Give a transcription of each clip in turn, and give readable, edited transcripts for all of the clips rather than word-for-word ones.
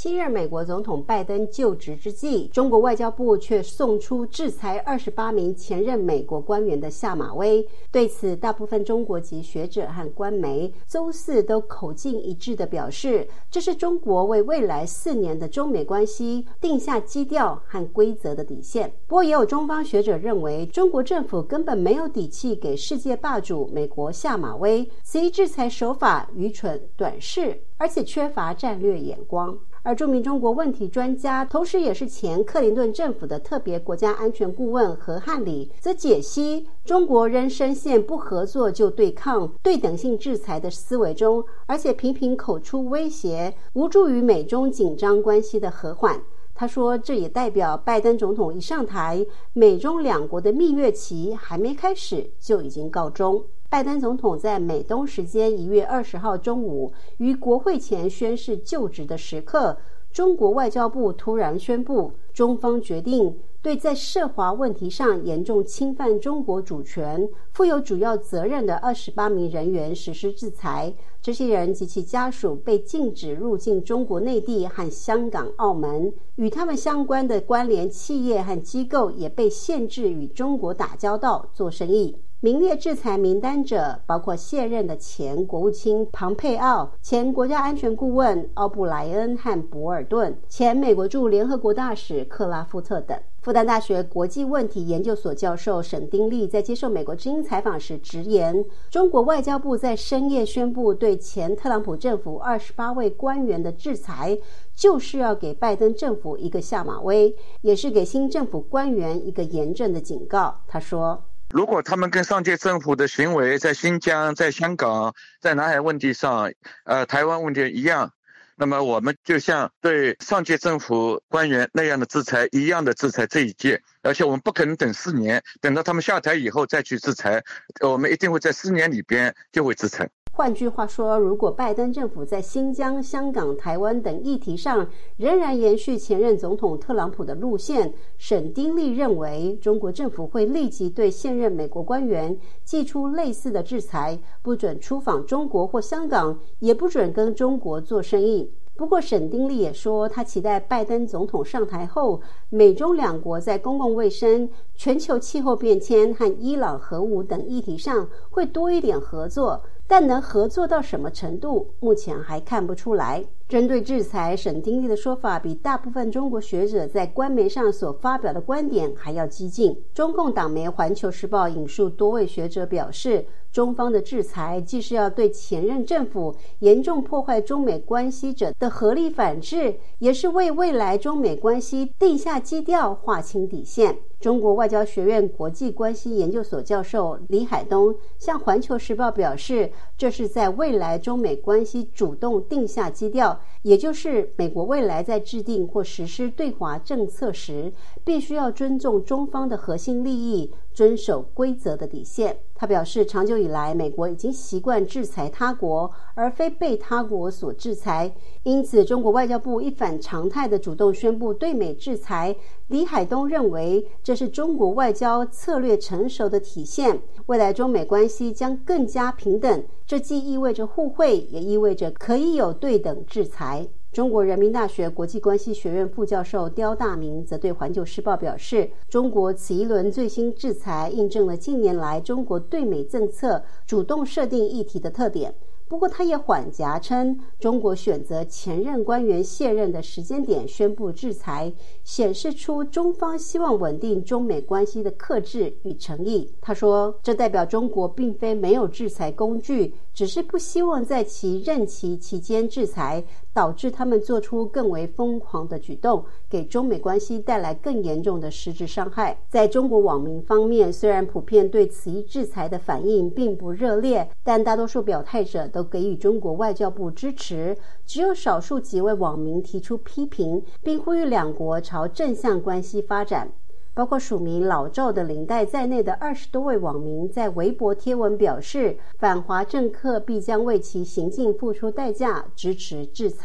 新任美国总统拜登就职之际，中国外交部却送出制裁28名前任美国官员的下马威。对此，大部分中国籍学者和官媒周四都口径一致地表示，这是中国为未来4年的中美关系定下基调和规则的底线。不过，也有中方学者认为，中国政府根本没有底气给世界霸主美国下马威，此一制裁手法愚蠢、短视，而且缺乏战略眼光。而著名中国问题专家，同时也是前克林顿政府的特别国家安全顾问何汉礼则解析，中国仍深陷不合作就对抗、对等性制裁的思维中，而且频频口出威胁，无助于美中紧张关系的和缓。他说，这也代表拜登总统一上台，美中两国的蜜月期还没开始就已经告终。拜登总统在美东时间1月20号中午于国会前宣誓就职的时刻，中国外交部突然宣布，中方决定对在涉华问题上严重侵犯中国主权、负有主要责任的28名人员实施制裁。这些人及其家属被禁止入境中国内地和香港、澳门，与他们相关的关联企业和机构也被限制与中国打交道、做生意。名列制裁名单者包括卸任的前国务卿庞佩奥、前国家安全顾问奥布莱恩和博尔顿、前美国驻联合国大使克拉夫特等。复旦大学国际问题研究所教授沈丁力在接受美国之音采访时直言，中国外交部在深夜宣布对前特朗普政府28位官员的制裁，就是要给拜登政府一个下马威，也是给新政府官员一个严正的警告。他说， 如果他们跟上届政府的行为在新疆、在香港、在南海问题上、台湾问题一样，那么我们就像对上届政府官员那样的制裁一样的制裁这一届，而且我们不可能等4年，等到他们下台以后再去制裁，我们一定会在4年里边就会制裁。 换句话说，如果拜登政府在新疆、香港、台湾等议题上仍然延续前任总统特朗普的路线，沈丁力认为中国政府会立即对现任美国官员祭出类似的制裁，不准出访中国或香港，也不准跟中国做生意。不过沈丁力也说，他期待拜登总统上台后，美中两国在公共卫生、全球气候变迁和伊朗核武等议题上会多一点合作，但能合作到什么程度，目前还看不出来。针对制裁，沈丁力的说法比大部分中国学者在官媒上所发表的观点还要激进。中共党媒《环球时报》引述多位学者表示，中方的制裁既是要对前任政府严重破坏中美关系者的合力反制，也是为未来中美关系定下基调、划清底线。中国外交学院国际关系研究所教授李海东向《环球时报》表示，这是在未来中美关系主动定下基调，也就是美国未来在制定或实施对华政策时，必须要尊重中方的核心利益，遵守规则的底线。他表示，长久以来，美国已经习惯制裁他国，而非被他国所制裁，因此中国外交部一反常态的主动宣布对美制裁。李海东认为，这是中国外交策略成熟的体现，未来中美关系将更加平等，这既意味着互惠，也意味着可以有对等制裁。中国人民大学国际关系学院副教授刁大明则对《环球时报》表示，中国此一轮最新制裁印证了近年来中国对美政策主动设定议题的特点。不过他也缓颊称，中国选择前任官员卸任的时间点宣布制裁，显示出中方希望稳定中美关系的克制与诚意。他说，这代表中国并非没有制裁工具，只是不希望在其任期期间制裁，导致他们做出更为疯狂的举动，给中美关系带来更严重的实质伤害。在中国网民方面，虽然普遍对此一制裁的反应并不热烈，但大多数表态者都给予中国外交部支持，只有少数几位网民提出批评，并呼吁两国朝正向关系发展。包括署名老赵的领带在内的20多位网民在微博贴文表示，反华政客必将为其行径付出代价，支持制裁。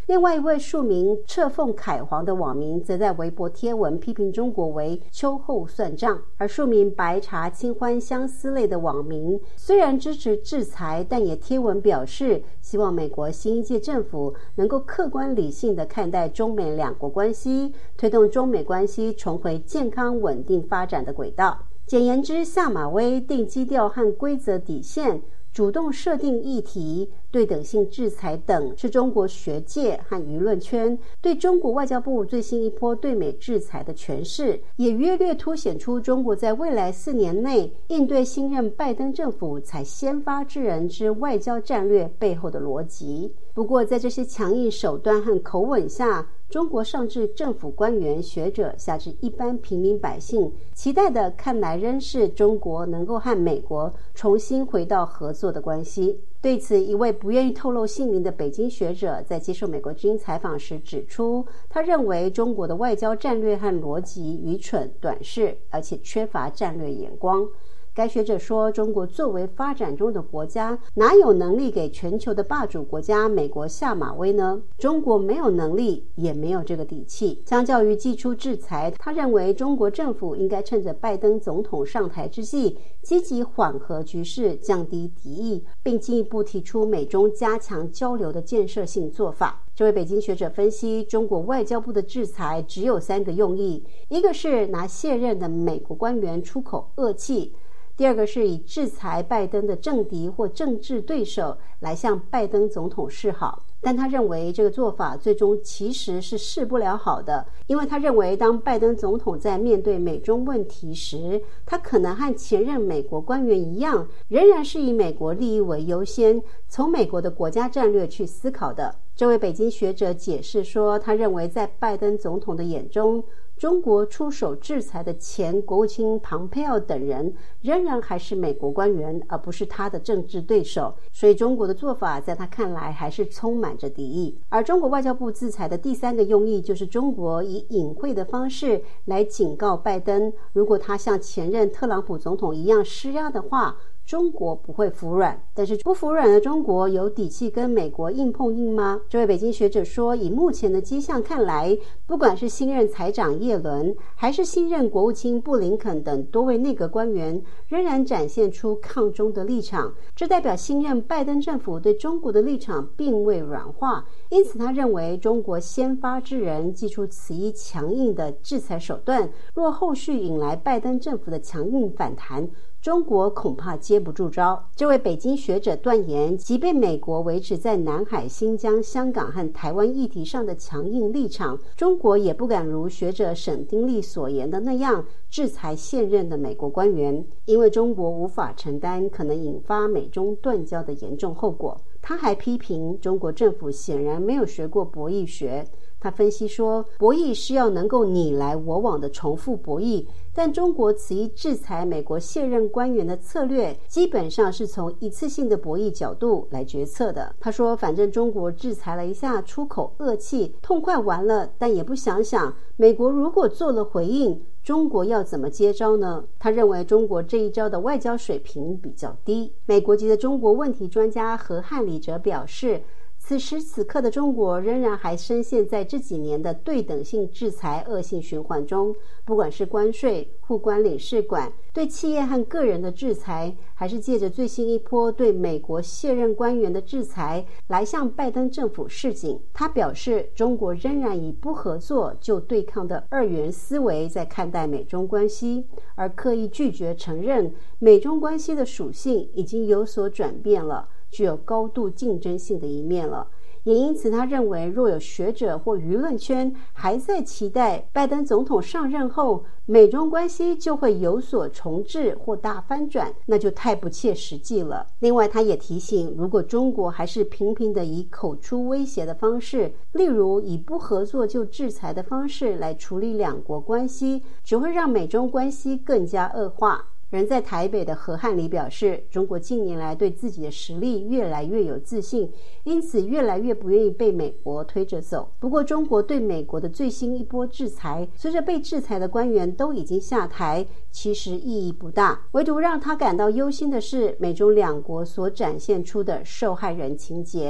另外一位署名彻凤凯皇的网民则在微博贴文批评中国为秋后算账，而署名白茶清欢相思类的网民虽然支持制裁，但也贴文表示希望美国新一届政府能够客观理性地看待中美两国关系，推动中美关系重回健康稳定发展的轨道。简言之，下马威定基调和规则底线，主动设定议题，对等性制裁等，是中国学界和舆论圈对中国外交部最新一波对美制裁的诠释，也约略凸显出中国在未来4年内应对新任拜登政府才先发制人之外交战略背后的逻辑。不过在这些强硬手段和口吻下，中国上至政府官员学者，下至一般平民百姓，期待的看来仍是中国能够和美国重新回到合作的关系。对此，一位不愿意透露姓名的北京学者在接受美国之音采访时指出，他认为中国的外交战略和逻辑愚蠢短视，而且缺乏战略眼光。该学者说，中国作为发展中的国家，哪有能力给全球的霸主国家美国下马威呢？中国没有能力，也没有这个底气。相较于祭出制裁，他认为中国政府应该趁着拜登总统上台之际，积极缓和局势，降低敌意，并进一步提出美中加强交流的建设性做法。这位北京学者分析，中国外交部的制裁只有3个用意，一个是拿卸任的美国官员出口恶气，第二个是以制裁拜登的政敌或政治对手来向拜登总统示好。但他认为这个做法最终其实是示不了好的，因为他认为当拜登总统在面对美中问题时，他可能和前任美国官员一样，仍然是以美国利益为优先，从美国的国家战略去思考的。这位北京学者解释说，他认为在拜登总统的眼中，中国出手制裁的前国务卿庞佩奥等人仍然还是美国官员，而不是他的政治对手，所以中国的做法在他看来还是充满着敌意。而中国外交部制裁的第3个用意，就是中国以隐晦的方式来警告拜登，如果他像前任特朗普总统一样施压的话，中国不会服软。但是不服软的中国有底气跟美国硬碰硬吗？这位北京学者说，以目前的迹象看来，不管是新任财长耶伦，还是新任国务卿布林肯等多位内阁官员，仍然展现出抗中的立场，这代表新任拜登政府对中国的立场并未软化。因此他认为，中国先发制人，祭出此一强硬的制裁手段，若后续引来拜登政府的强硬反弹，中国恐怕接不住招。这位北京学者断言，即便美国维持在南海、新疆、香港和台湾议题上的强硬立场，中国也不敢如学者沈丁力所言的那样制裁现任的美国官员，因为中国无法承担可能引发美中断交的严重后果。他还批评中国政府显然没有学过博弈学。他分析说，博弈是要能够你来我往的重复博弈，但中国此一制裁美国现任官员的策略，基本上是从一次性的博弈角度来决策的。他说，反正中国制裁了一下，出口恶气，痛快完了，但也不想想，美国如果做了回应，中国要怎么接招呢？他认为中国这一招的外交水平比较低。美国籍的中国问题专家何汉礼则表示，此时此刻的中国仍然还深陷在这几年的对等性制裁恶性循环中，不管是关税、互关领事馆、对企业和个人的制裁，还是借着最新一波对美国卸任官员的制裁来向拜登政府示警。他表示，中国仍然以不合作就对抗的2元思维在看待美中关系，而刻意拒绝承认美中关系的属性已经有所转变了，具有高度竞争性的一面了。也因此他认为，若有学者或舆论圈还在期待拜登总统上任后美中关系就会有所重置或大翻转，那就太不切实际了。另外他也提醒，如果中国还是频频的以口出威胁的方式，例如以不合作就制裁的方式来处理两国关系，只会让美中关系更加恶化。人在台北的何汉礼表示，中国近年来对自己的实力越来越有自信，因此越来越不愿意被美国推着走。不过中国对美国的最新一波制裁，随着被制裁的官员都已经下台，其实意义不大。唯独让他感到忧心的是，美中两国所展现出的受害人情节。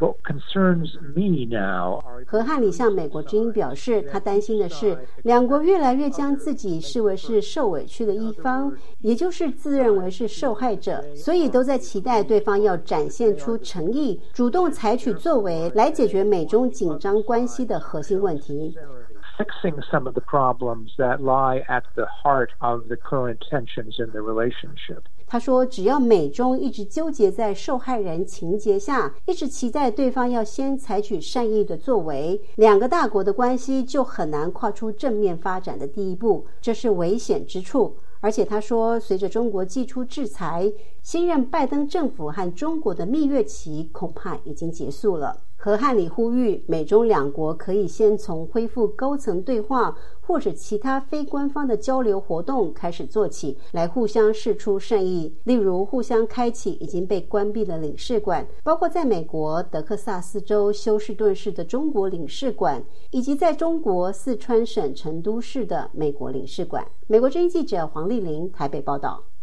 What concerns me now are 何汉礼向美国之音表示，他担心的是两国越来越将自己视为是受委屈的一方，也就是自认为是受害者，所以都在期待对方要展现出诚意，主动采取作为来解决美中紧张关系的核心问题。 fixing some of the problems that lie at the heart of the current tensions in the relationship. 他说，只要美中一直纠结在受害人情节下，一直期待对方要先采取善意的作为，两个大国的关系就很难跨出正面发展的第一步，这是危险之处。而且他说，随着中国祭出制裁，新任拜登政府和中国的蜜月期恐怕已经结束了。何汉礼呼吁美中两国可以先从恢复高层对话或者其他非官方的交流活动开始做起，来互相释出善意，例如互相开启已经被关闭的领事馆，包括在美国德克萨斯州休士顿市的中国领事馆，以及在中国四川省成都市的美国领事馆。美国之音记者黄丽玲台北报道。